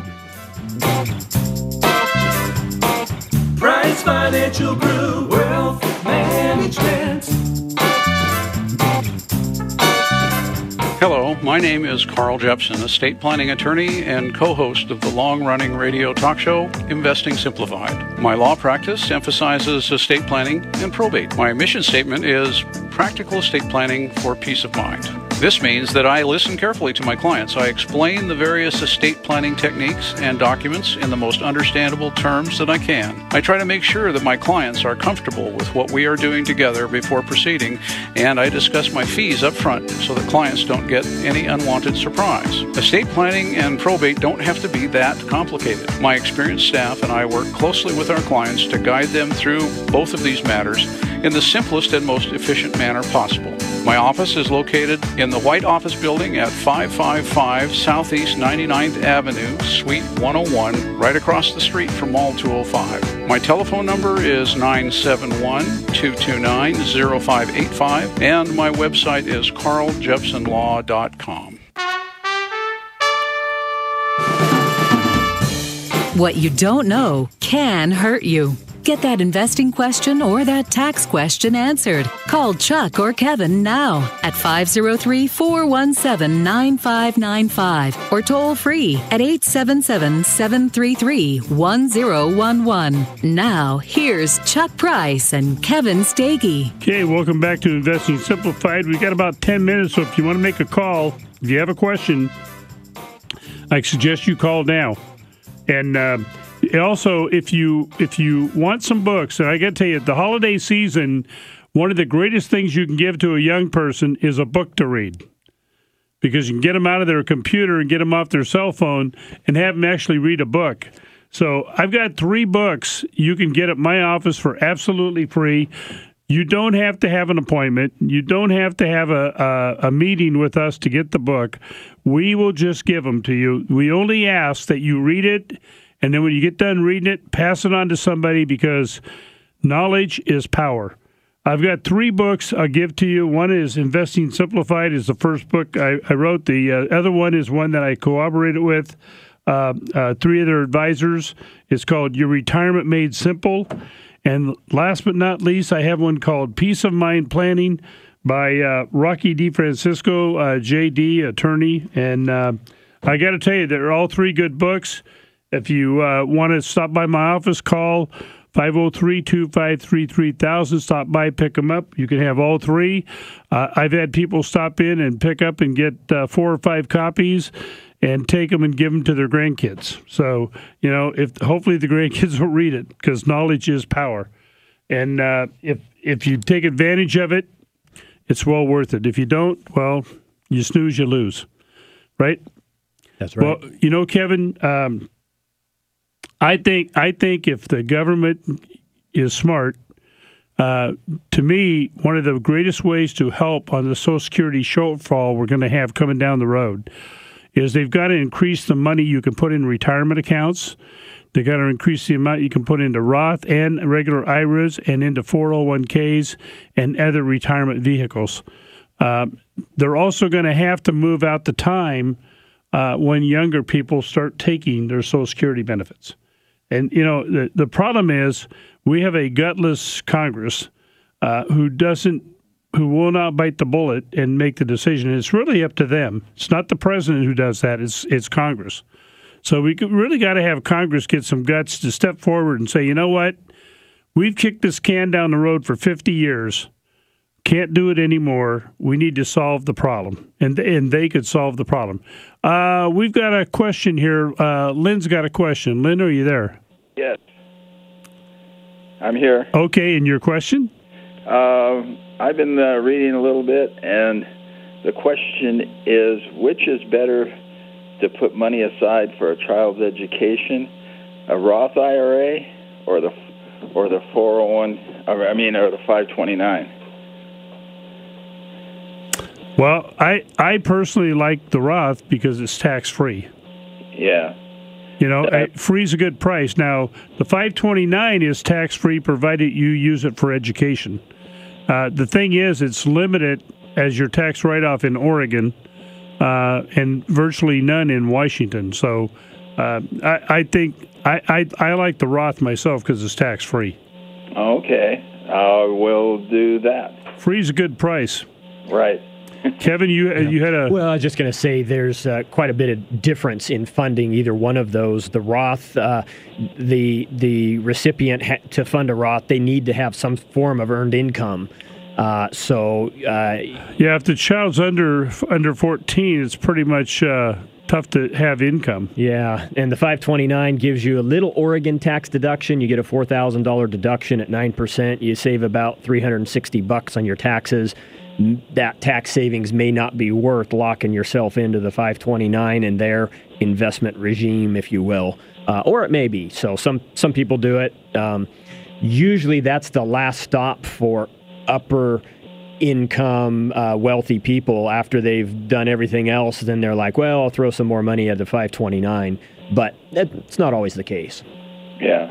Price Financial Group, Wealth Management.
Hello, my name is Carl Jepson, estate planning attorney and co-host of the long-running radio talk show, Investing Simplified. My law practice emphasizes estate planning and probate. My mission statement is practical estate planning for peace of mind. This means that I listen carefully to my clients. I explain the various estate planning techniques and documents in the most understandable terms that I can. I try to make sure that my clients are comfortable with what we are doing together before proceeding, and I discuss my fees up front so that clients don't get any unwanted surprise. Estate planning and probate don't have to be that complicated. My experienced staff and I work closely with our clients to guide them through both of these matters in the simplest and most efficient manner possible. My office is located in the White Office Building at five five five Southeast ninety-ninth Avenue, Suite one oh one, right across the street from Mall two oh five. My telephone number is nine seven one, two two nine, zero five eight five, and my website is carl jepson law dot com.
What you don't know can hurt you. Get that investing question or that tax question answered. Call Chuck or Kevin now at five oh three, four one seven, nine five nine five or toll free at eight seven seven, seven three three, one oh one one. Now, here's Chuck Price and Kevin Stagey.
Okay, welcome back to Investing Simplified. We've got about ten minutes, so if you want to make a call, if you have a question, I suggest you call now. And uh, also, if you if you want some books, and I got to tell you, the holiday season, one of the greatest things you can give to a young person is a book to read, because you can get them out of their computer and get them off their cell phone and have them actually read a book. So I've got three books you can get at my office for absolutely free. You don't have to have an appointment. You don't have to have a, a, a meeting with us to get the book. We will just give them to you. We only ask that you read it, and then when you get done reading it, pass it on to somebody, because knowledge is power. I've got three books I'll give to you. One is Investing Simplified is the first book I, I wrote. The uh, other one is one that I cooperated with uh, uh, three other advisors. It's called Your Retirement Made Simple. And last but not least, I have one called Peace of Mind Planning by uh, Rocky DeFrancisco, uh, J D, attorney. And uh, I got to tell you, they're all three good books. If you uh, want to stop by my office, call five oh three, two five three, three thousand. Stop by, pick them up. You can have all three. Uh, I've had people stop in and pick up and get uh, four or five copies and take them and give them to their grandkids. So, you know, if hopefully the grandkids will read it, because knowledge is power. And uh, if if you take advantage of it, it's well worth it. If you don't, well, you snooze, you lose, right?
That's right.
Well, you know, Kevin, um, I think I think if the government is smart, uh, to me, one of the greatest ways to help on the Social Security shortfall we're going to have coming down the road is they've got to increase the money you can put in retirement accounts. They've got to increase the amount you can put into Roth and regular I R As and into four oh one k's and other retirement vehicles. Uh, they're also going to have to move out the time uh, when younger people start taking their Social Security benefits. And, you know, the, the problem is we have a gutless Congress uh, who doesn't who will not bite the bullet and make the decision. It's really up to them. It's not the president who does that. It's it's Congress. So we really got to have Congress get some guts to step forward and say, you know what? We've kicked this can down the road for fifty years. Can't do it anymore. We need to solve the problem. And and they could solve the problem. Uh, we've got a question here. Uh, Lynn's got a question. Lynn, are you there?
Yes. I'm here.
Okay, and your question?
Uh, I've been uh, reading a little bit, and the question is, which is better to put money aside for a child's education, a Roth I R A or the or the four oh one, or, I mean, or the five twenty-nine?
Well, I I personally like the Roth because it's tax-free.
Yeah.
You know, uh, free is a good price. Now, the five twenty-nine is tax-free provided you use it for education. Uh, the thing is, it's limited as your tax write-off in Oregon uh, and virtually none in Washington. So uh, I, I think I, I, I like the Roth myself because it's tax-free.
Okay. I will do that.
Free is a good price.
Right.
Kevin, you yeah. you had a...
Well, I was just going to say there's uh, quite a bit of difference in funding either one of those. The Roth, uh, the the recipient ha- to fund a Roth, they need to have some form of earned income. Uh, so... Uh,
yeah, if the child's under under fourteen, it's pretty much uh, tough to have income.
Yeah, and the five twenty-nine gives you a little Oregon tax deduction. You get a four thousand dollars deduction at nine percent. You save about three hundred sixty bucks on your taxes. That tax savings may not be worth locking yourself into the five twenty-nine and their investment regime, if you will, uh, or it may be. So some some people do it. Um, usually, that's the last stop for upper income, uh, wealthy people. After they've done everything else, then they're like, "Well, I'll throw some more money at the five twenty-nine." But that's not always the case.
Yeah.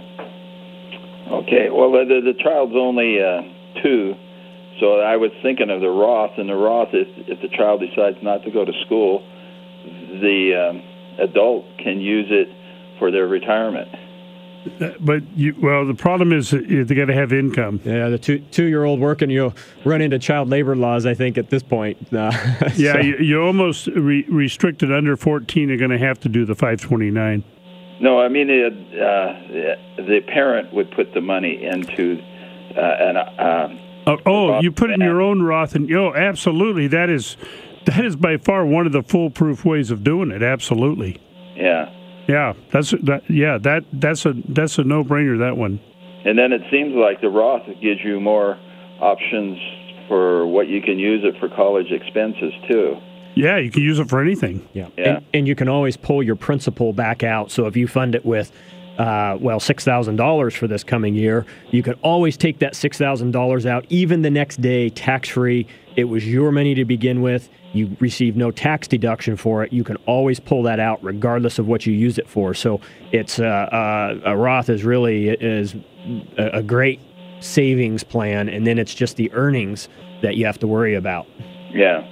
Okay. Well, the the child's only uh, two. So I was thinking of the Roth, and the Roth, if, if the child decides not to go to school, the um, adult can use it for their retirement.
But, you, well, the problem is they got to have income.
Yeah, the two, two-year-old working, you'll run into child labor laws, I think, at this point. Uh,
yeah,
so.
you, you're almost re- restricted. Under fourteen are going to have to do the five twenty-nine.
No, I mean, it, uh, the parent would put the money into uh, an... Uh,
Oh, oh you put in your own Roth, and oh, absolutely. That is, that is by far one of the foolproof ways of doing it. Absolutely.
Yeah.
Yeah, that's that. Yeah, that that's a that's a no-brainer. That one.
And then it seems like the Roth gives you more options for what you can use it for college expenses too.
Yeah, you can use it for anything.
Yeah,
yeah.
And, and you can always pull your principal back out. So if you fund it with. Uh, well, six thousand dollars for this coming year. You can always take that six thousand dollars out, even the next day, tax-free. It was your money to begin with. You receive no tax deduction for it. You can always pull that out, regardless of what you use it for. So it's uh, uh, a Roth is really is a, a great savings plan, and then it's just the earnings that you have to worry about.
Yeah.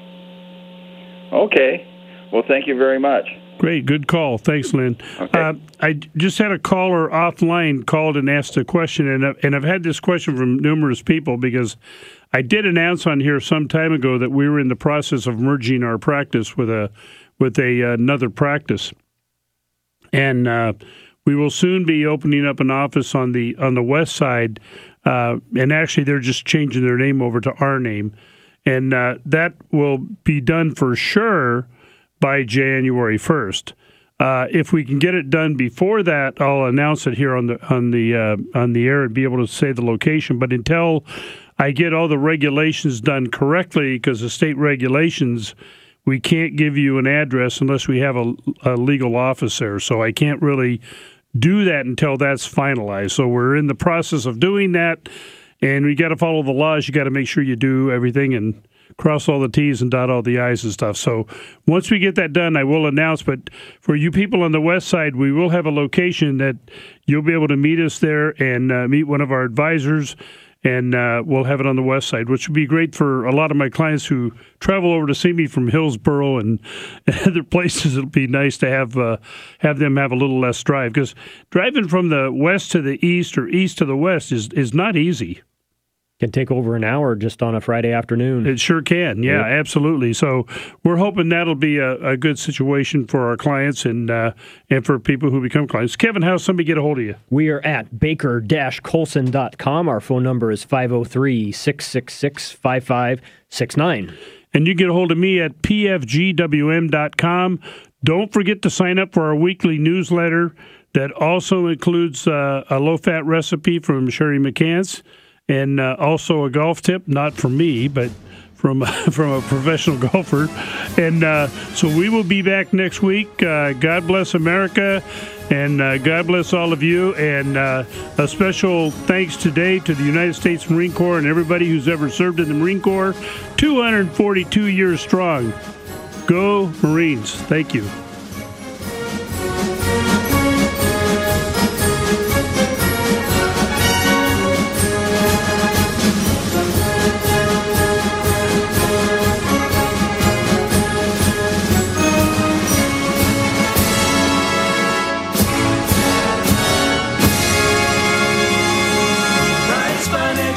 Okay. Well, thank you very much.
Great, good call. Thanks, Lynn.
Okay.
Uh, I just had a caller offline called and asked a question, and, uh, and I've had this question from numerous people because I did announce on here some time ago that we were in the process of merging our practice with a with a uh, another practice, and uh, we will soon be opening up an office on the on the west side, uh, and actually they're just changing their name over to our name, and uh, that will be done for sure by January first. Uh, if we can get it done before that, I'll announce it here on the on the uh, on the air and be able to say the location. But until I get all the regulations done correctly, because the state regulations, we can't give you an address unless we have a, a legal office there. So I can't really do that until that's finalized. So we're in the process of doing that, and we got to follow the laws. You got to make sure you do everything and cross all the T's and dot all the I's and stuff. So once we get that done, I will announce. But for you people on the west side, we will have a location that you'll be able to meet us there and uh, meet one of our advisors, and uh, we'll have it on the west side, which would be great for a lot of my clients who travel over to see me from Hillsboro and other places. It'll be nice to have uh, have them have a little less drive, because driving from the west to the east or east to the west is, is not easy.
Can take over an hour just on a Friday afternoon.
It sure can. Yeah, yeah. Absolutely. So we're hoping that'll be a, a good situation for our clients and uh, and for people who become clients. Kevin, how does somebody get a hold of you?
We are at baker dash colson dot com. Our phone number is five oh three, six six six, five five six nine.
And you can get a hold of me at p f g w m dot com. Don't forget to sign up for our weekly newsletter that also includes uh, a low-fat recipe from Sherry McCants. And uh, also a golf tip, not from me, but from from a professional golfer. And uh, so we will be back next week. Uh, God bless America, and uh, God bless all of you. And uh, a special thanks today to the United States Marine Corps and everybody who's ever served in the Marine Corps. two hundred forty-two years strong. Go Marines. Thank you.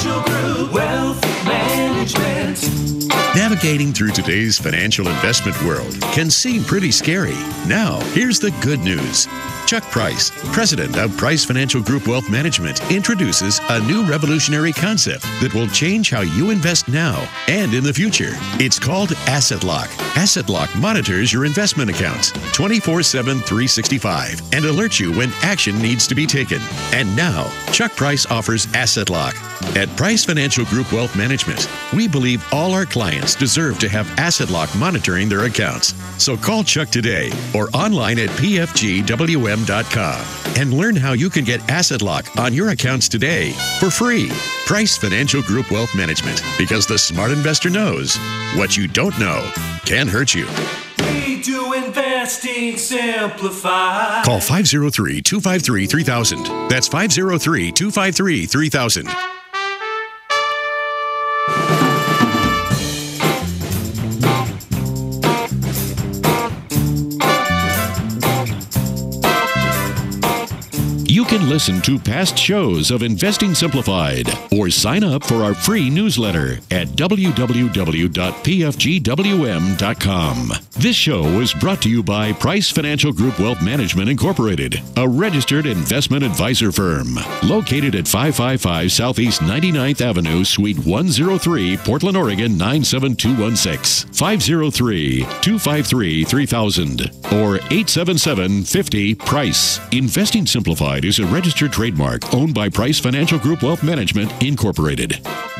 Financial Group Wealth Management.
Navigating through today's financial investment world can seem pretty scary. Now, here's the good news. Chuck Price, president of Price Financial Group Wealth Management, introduces a new revolutionary concept that will change how you invest now and in the future. It's called Asset Lock. Asset Lock monitors your investment accounts twenty-four seven, three sixty-five and alerts you when action needs to be taken. And now, Chuck Price offers Asset Lock. At Price Financial Group Wealth Management, we believe all our clients deserve to have Asset Lock monitoring their accounts. So call Chuck today or online at p f g w m dot com and learn how you can get Asset Lock on your accounts today for free. Price Financial Group Wealth Management, because the smart investor knows what you don't know can hurt you.
We do investing simplified.
Call five oh three, two five three, three thousand. That's five oh three, two five three, three thousand. You can listen to past shows of Investing Simplified or sign up for our free newsletter at w w w dot p f g w m dot com. This show is brought to you by Price Financial Group Wealth Management Incorporated, a registered investment advisor firm located at five five five Southeast ninety-ninth Avenue, Suite one oh three, Portland, Oregon nine seven two one six, five oh three, two five three, three thousand or eight seven seven, five oh, price. Investing Simplified is a registered trademark owned by Price Financial Group Wealth Management Incorporated.